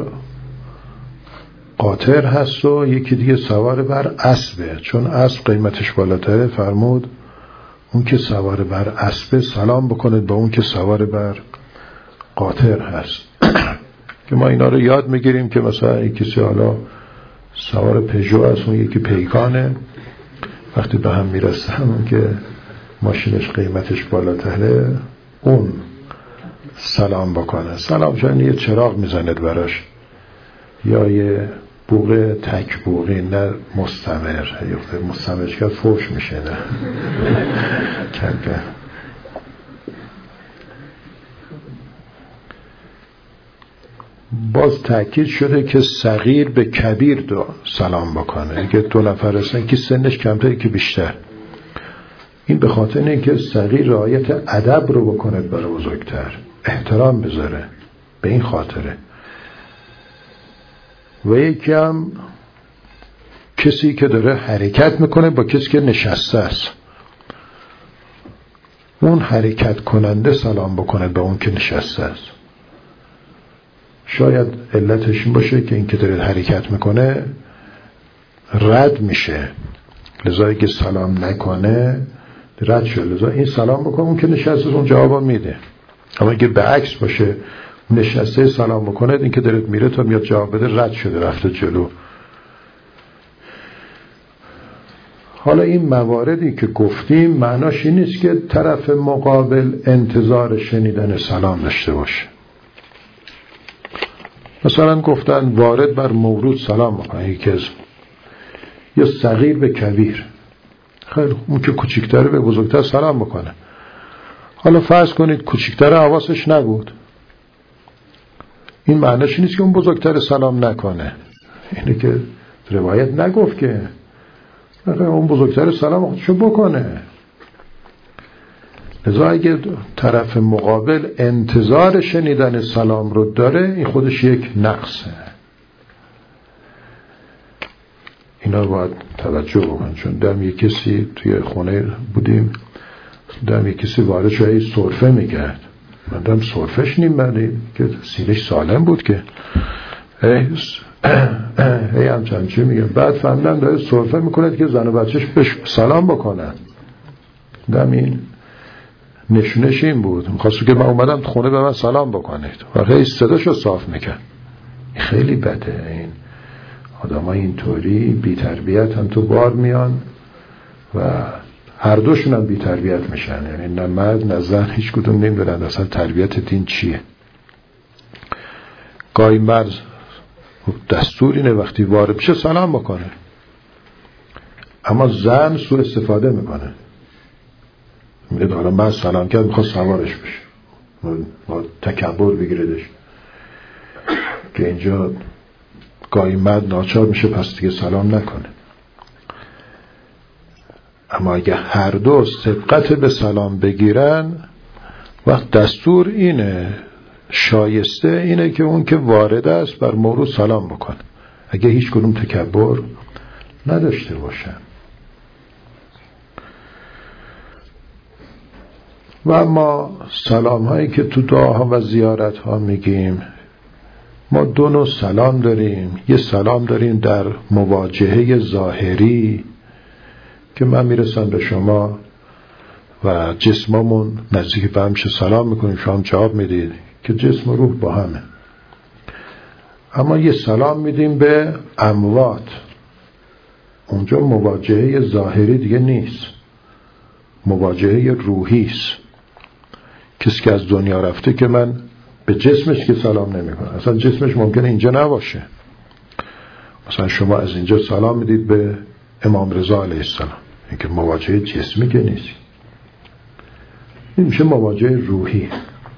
قاطر هست و یکی دیگه سوار بر اسبه، چون اسب قیمتش بالاتره، فرمود اون که سوار بر اسبه سلام بکنید با اون که سوار بر قاطر هست. که ما اینا رو یاد میگیریم که مثلا یکی کسی حالا سوار پژو هست، اون یکی پیکانه، وقتی به هم میرسن اون که ماشینش قیمتش بالاتره اون سلام بکنه. سلام شاید یه چراغ میزند براش، یا یه بوقه تک بوقی، نه مستمر. مستمرش که فوش میشه، نه کنکن. باز تأکید شده که صغیر به کبیر سلام بکنه. که 2 نفر هستن که سنش کمتر که بیشتر، این به خاطر اینه که صغیر رعایت ادب رو بکنه برای بزرگتر، احترام بذاره، به این خاطره. و یکی هم کسی که داره حرکت میکنه با کسی که نشسته است، اون حرکت کننده سلام بکنه به اون که نشسته است. شاید علتش این باشه که این که داره حرکت میکنه رد میشه، لذا اگه سلام نکنه رد شد، لذا این سلام بکنه اون که نشسته اون جواب میده. اما اگه به عکس باشه، نشسته سلام بکنه، این که داره میره تا میاد جواب بده رد شده رفته جلو. حالا این مواردی که گفتیم معناش این نیست که طرف مقابل انتظار شنیدن سلام داشته باشه. مثلا گفتن وارد بر مورود سلام بکنه، یکی از یا صغیر به کبیر، خیلی اون که کوچیک‌تره به بزرگتر سلام بکنه. حالا فرض کنید کوچیک‌تر حواسش نبود، این معنیش نیست که اون بزرگتر سلام نکنه. اینه که روایت نگفت که اون بزرگتر سلام خودشو بکنه. لذا اگه طرف مقابل انتظار شنیدن سلام رو داره، این خودش یک نقصه. اینا رو باید توجه بکن. چون دم یک کسی توی خونه بودیم، دم یک کسی وارد شده سرفه میکرد، من دم سرفش نیم بردی که سینش سالم بود که هی همچنان چی میگم. بعد فهمیدم داره سرفه میکنه که زن و بچهش بهش سلام بکنن. دم این نشونش این بود، میخواستو که من اومدم خونه به من سلام بکنید و خیلی صداشو صاف میکرد. خیلی بده این آدم ها اینطوری بی تربیت هم تو بار میان و هر دوشون هم بی تربیت میشن. یعنی نه مرد نه زن هیچ کدوم نمیدونن اصلا تربیت دین چیه. گاهی مرد دستور اینه وقتی وارد بشه سلام بکنه، اما زن سوء استفاده میکنه، میگه حالا من سلام کرد میخواد سوارش بشه، با تکبر بگیردش، که اینجا گاهی مرد ناچار میشه پس دیگه سلام نکنه. اما اگه هر دو سبقت به سلام بگیرن، وقت دستور اینه، شایسته اینه که اون که وارد است بر مورود سلام بکنه، اگه هیچ کدوم تکبر نداشته باشن. و اما سلام هایی که تو دعاها و زیارت ها میگیم، ما دو نوع سلام داریم. یه سلام داریم در مواجهه ظاهری که من میرسم به شما و جسممون نزدیک به همشه سلام میکنیم، شما جواب میدید که جسم و روح با همه. اما یه سلام میدیم به اموات، اونجا مواجهه ظاهری دیگه نیست، مواجهه روحی است. کسی که از دنیا رفته که من به جسمش که سلام نمیکنه، اصلا جسمش ممکنه اینجا نباشه. مثلا شما از اینجا سلام میدید به امام رضا علیه السلام، این که مواجهه جسمی که نیست، این میشه مواجهه روحی.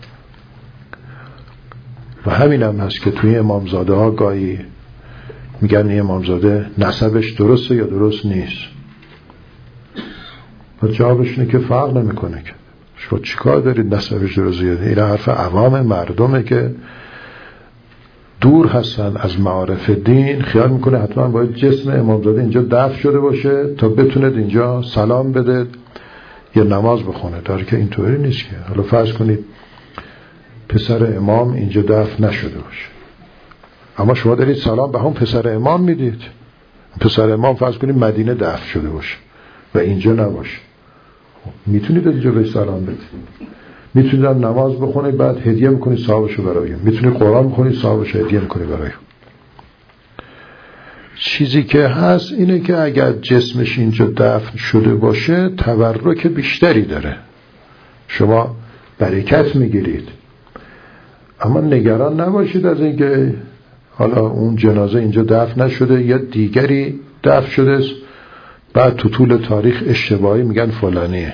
و همین هم هست که توی امامزاده ها گاهی میگن این امامزاده نسبش درسته یا درست نیست، و جوابش اینه که فرق نمیکنه که شما چیکار دارید نسبش درسته. این حرف عوام مردمه که دور هستن از معارف دین، خیال میکنه حتما باید جسم امامزاده اینجا دفن شده باشه تا بتوند اینجا سلام بده یا نماز بخونه، در که اینطوری نیست. که حالا فرض کنید پسر امام اینجا دفن نشده باشه، اما شما دارید سلام به هم پسر امام میدید. پسر امام فرض کنید مدینه دفن شده باشه و اینجا نباشه، میتونید اینجا به سلام بدید، میتونید نماز بخونید بعد هدیه میکنید ثوابشو برای، میتونید قرآن بخونید ثوابشو هدیه میکنید برای. چیزی که هست اینه که اگر جسمش اینجا دفن شده باشه تبرک بیشتری داره، شما برکت میگیرید. اما نگران نباشید از اینکه حالا اون جنازه اینجا دفن نشده یا دیگری دفن شده است، بعد تو طول تاریخ اشتباهی میگن فلانیه.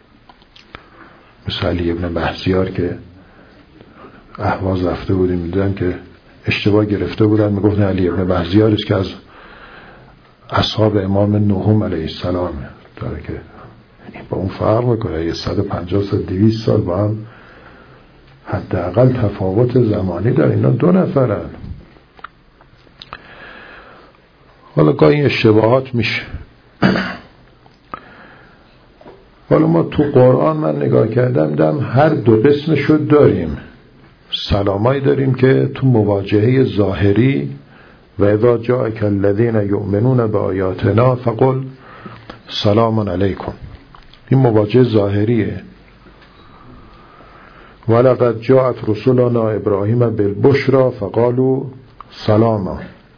مثل علی ابن بهزیار که اهواز رفته بودیم میدونن که اشتباه گرفته بودن، میگفتن علی ابن بهزیار است که از اصحاب امام نهم علیه السلام داره، که با اون فرق میکنه. یه 150 سال 200 سال با هم حداقل تفاوت زمانی داره، اینا دو نفرن. حالا گاهی اشتباهات میشه. حالا ما تو قرآن من نگاه کردم دیدم هر دو قسمشو داریم. سلامایی داریم که تو مواجهه ظاهری و اذا جاءک الذین یؤمنون بآیاتنا فقل سلام علیکم، این مواجهه ظاهریه. ولقد جاءت رسلنا ابراهیم بالبشرى فقالوا سلاما.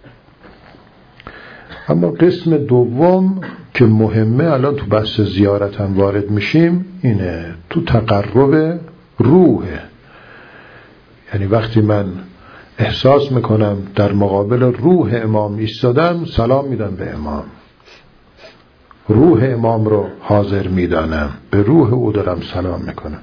اما قسم دوم که مهمه، الان تو بحث زیارت هم وارد میشیم، اینه تو تقرب روحه. یعنی وقتی من احساس میکنم در مقابل روح امام ایستادم، سلام میدم به امام، روح امام رو حاضر میدانم، به روح او دارم سلام میکنم.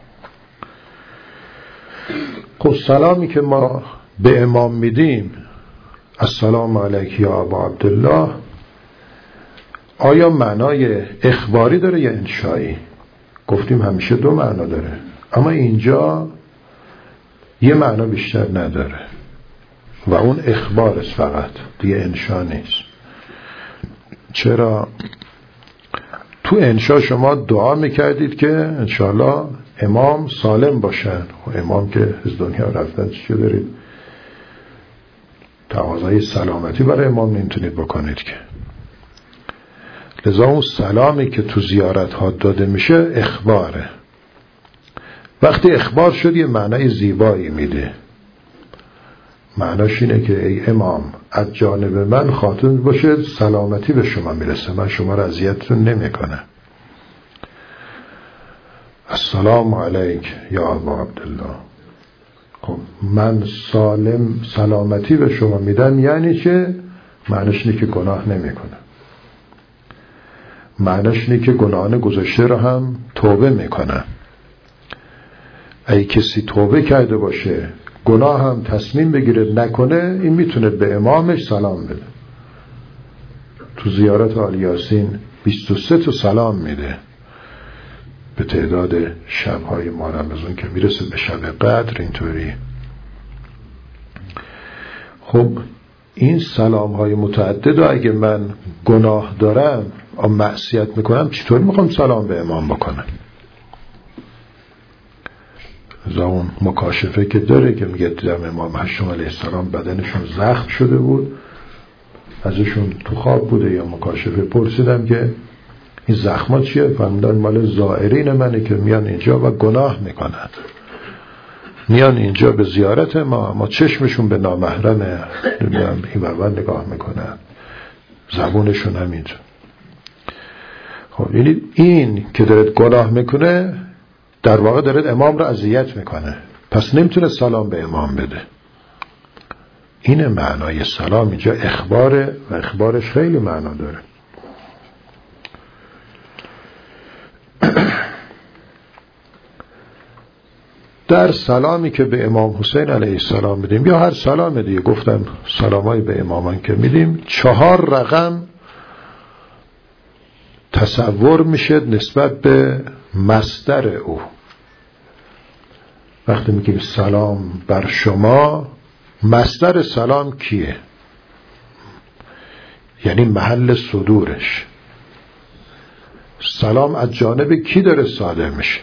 خب سلامی که ما به امام میدیم، السلام علیک یا ابا عبدالله، آیا معنای اخباری داره یا انشایی؟ گفتیم همیشه دو معنا داره، اما اینجا یه معنا بیشتر نداره و اون اخبار است فقط، دیگه انشا نیست. چرا؟ تو انشا شما دعا میکردید که انشاءالله امام سالم باشن، و امام که از دنیا رفتن چی دارید؟ تقاضای سلامتی برای امام نمیتونید بکنید که. لذا اون سلامی که تو زیارت ها داده میشه اخباره. وقتی اخبار شد یه معنای زیبایی میده. معناش اینه که ای امام از جانب من خاطر باشه سلامتی به شما میرسه، من شما را اذیتتون نمیکنم. السلام علیک یا ابا عبدالله. خب من سلامتی به شما میدم، یعنی چه؟ معناش اینه که گناه نمیکنم، معناش اینه که گناهان گذشته رو هم توبه میکنم. ای کسی توبه کرده باشه گناه هم تصمیم بگیره نکنه، این میتونه به امامش سلام بده. تو زیارت آل یاسین 23 تا سلام میده به تعداد شب‌های ماه رمضان که میرسه به شب قدر. اینطوری خب این سلام‌های متعدد و اگه من گناه دارم و معصیت میکنم، چطور میخوام سلام به امام بکنم؟ اون مکاشفه که داره که میگه دیدم امام هشتم علیه السلام بدنشون زخم شده بود، ازشون تو خواب بوده یا مکاشفه پرسیدم که این زخمات چیه؟ فرمودن مال زائرین منه که میان اینجا و گناه میکنن، میان اینجا به زیارت ما چشمشون به نامحرمه، این ور نگاه میکنن، زبونشون همینجا. خب یعنی این که دارد گناه میکنه در واقع دارد امام رو اذیت میکنه، پس نمیتونه سلام به امام بده. این معنای سلام اینجا اخباره و اخبارش خیلی معنا داره. در سلامی که به امام حسین علیه السلام میدیم یا هر سلام دیگه، گفتم سلامای به امامان که میدیم 4 رقم تصور میشه نسبت به مصدر او. وقتی میگیم سلام بر شما، مصدر سلام کیه؟ یعنی محل صدورش. سلام از جانب کی داره صادر میشه؟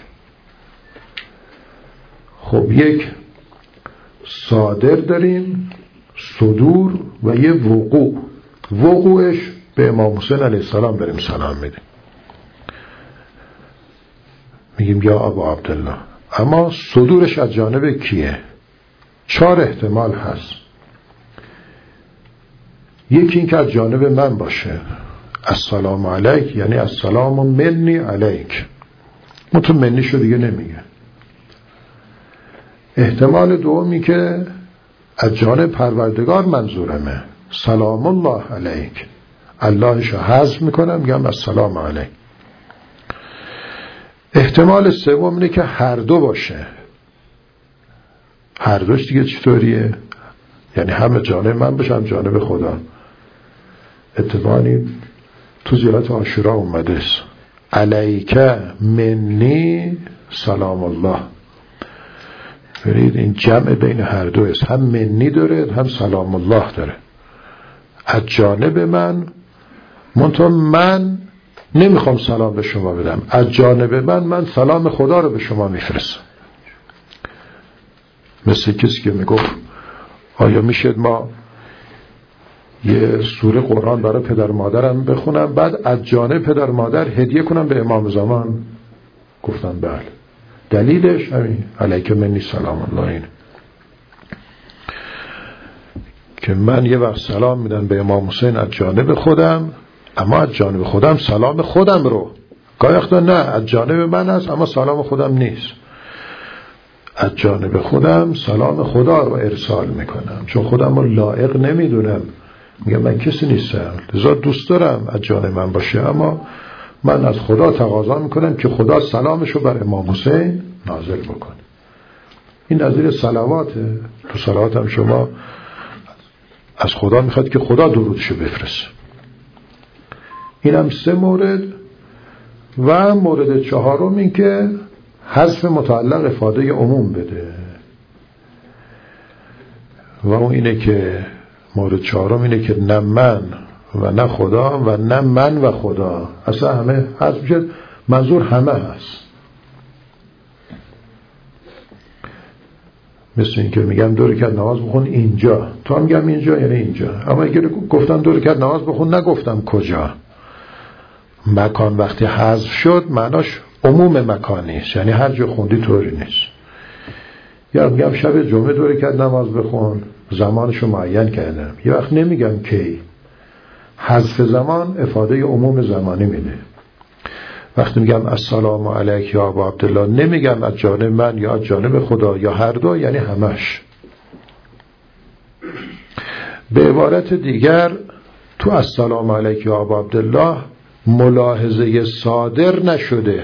خب یک صادر داریم، صدور و یه وقوع. وقوعش به امام حسین علیه السلام بریم سلام میدیم، میگیم یا ابا عبدالله. اما صدورش از جانب کیه؟ 4 احتمال هست. یکی این که از جانب من باشه، السلام علیک، یعنی السلام منی علیک، تو منی شو دیگه نمیگه. احتمال دومی که از جانب پروردگار منظورمه، سلام الله علیک، اللهشو حذف میکنم میگم السلام علیک. احتمال سوم اینه که هر دو باشه. هر دوش دیگه چطوریه؟ یعنی هم جانب من باشه هم جانب خدا. اتفاقی تو زیارت عاشورا اومده است، علیک منی سلام الله. برید این جمع بین هر دو است، هم منی داره هم سلام الله داره. از جانب من نمیخوام سلام به شما بدم، از جانب من سلام خدا رو به شما میفرستم. مثل کسی که میگفت آیا میشه ما یه سوره قرآن برای پدر مادرم بخونم بعد از جانب پدر مادر هدیه کنم به امام زمان؟ گفتم بله. دلیلش همین علیک منی سلام الله اینه که من یه وقت سلام میدم به امام حسین از جانب خودم، اما از جانب خودم سلام خودم رو، گاهی وقتا نه از جانب من هست اما سلام خودم نیست، از جانب خودم سلام خدا رو ارسال میکنم، چون خودم رو لایق نمیدونم، میگم من کسی نیستم، لذا دوست دارم از جانب من باشه، اما من از خدا تقاضا میکنم که خدا سلامشو بر امام حسین نازل بکنه. این نظیر صلواته. تو صلوات هم شما از خدا میخواد که خدا درودشو بفرسته. این هم 3 مورد. و مورد 4 این که حذف متعلق افاده عموم بده. و اون اینه که مورد 4 اینه که نه من و نه خدا و نه من و خدا، اصلا همه حذف میشه، منظور همه هست. مثل این که میگم 2 رکعت نماز بخون اینجا، تو هم میگم اینجا یعنی اینجا، اما اگر گفتم 2 رکعت نماز بخون نگفتم کجا. مکان وقتی حذف شد معناش عموم مکانی است، یعنی هر جا خوندی طوری نیست. یا میگم شب جمعه 2 رکعت نماز بخون، زمانشو معین کردم، یه وقت نمیگم کی. حذف زمان افاده عموم زمانی میده. وقتی میگم السلام علیک یا ابا عبدالله نمیگم از جانب من یا از جانب خدا یا هر دو، یعنی همش. به عبارت دیگر تو السلام علیک یا ابا عبدالله ملاحظه صادر نشده،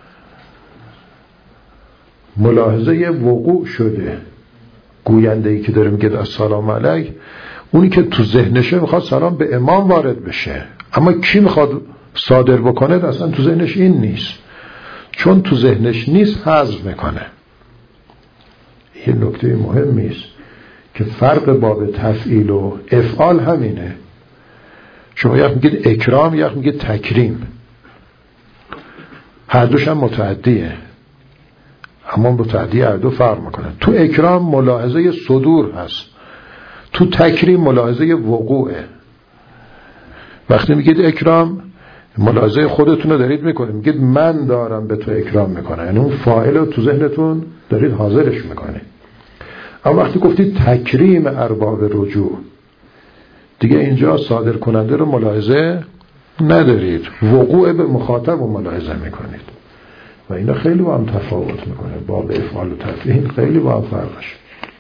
ملاحظه وقوع شده. گوینده ای که داره میگه السلام علیک، اونی که تو ذهنشه میخواد سلام به امام وارد بشه، اما کی میخواد صادر بکنه اصلا تو ذهنش این نیست، چون تو ذهنش نیست حذف میکنه. یه نکته مهمی است که فرق باب تفعیل و افعال همینه. شما یک میگید اکرام، یک میگید تکریم، هر دوش هم متعدیه، اما با تعدیه اعدو فرق میکنه. تو اکرام ملاحظه صدور هست، تو تکریم ملاحظه وقوعه. وقتی میگید اکرام ملاحظه خودتون رو دارید میکنید، میگید من دارم به تو اکرام میکنم، یعنی اون فاعل رو تو ذهنتون دارید حاضرش میکنید. اما وقتی گفتید تکریم ارباب رجوع، دیگه اینجا صادر کننده رو ملاحظه ندارید، وقوع به مخاطب رو ملاحظه میکنید و اینا خیلی با هم تفاوت میکنه. باب افعال و تفعیل خیلی با هم فرقش.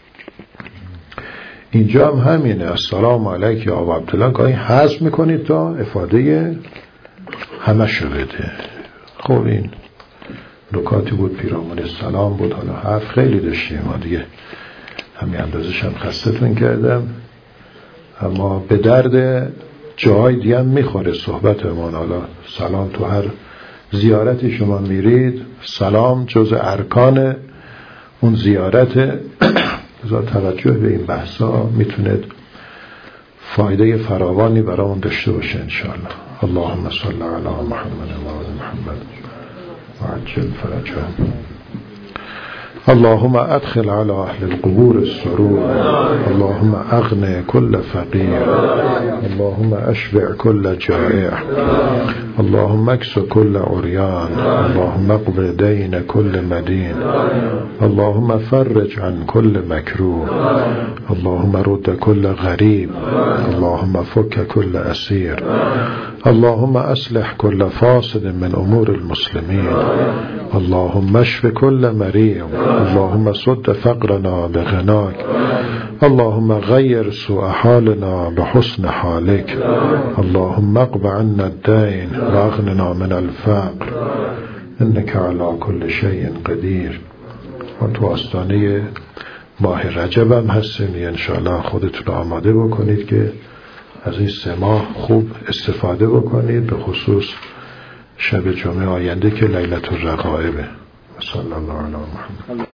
اینجا هم همینه، السلام علیک یا ابا عبدالله گاهی حذف میکنید تا افاده همه شو بده. خب این نکاتی بود پیرامون سلام بود. حالا حرف خیلی داشتیم، ما دیگه همین اندازش هم خستتون کردم، اما به درد جاهای دیگه هم میخوره صحبتمون. حالا سلام تو هر زیارتی شما میرید، سلام جز ارکان اون زیارت. بذار توجه به این بحثا میتونه فایده فراوانی برای اون داشته باشه انشاءالله. اللهم صل علی محمد و آل محمد و عجل فرجهم. اللهم ادخل على اهل القبور السرور، اللهم اغن كل فقير، اللهم اشبع كل جائع، اللهم اكس كل عريان، اللهم اقض دين كل مدين، اللهم فرج عن كل مكروه، اللهم رد كل غريب، اللهم فك كل اسير، اللهم اصلح كل فاسد من امور المسلمين، اللهم اشف كل مريض، اللهم سد فقرنا بغناك، اللهم غير سوء حالنا بحسن حالك، اللهم اقض عنا الدين واغننا من الفقر انك على كل شيء قدير. و تو آستانه ماه رجب هم هستیم، انشاءالله خودتون آماده بکنید که از این 3 ماه خوب استفاده بکنید، به خصوص شب جمعه آینده که لیلة الرغائبه. صلی الله علی محمد.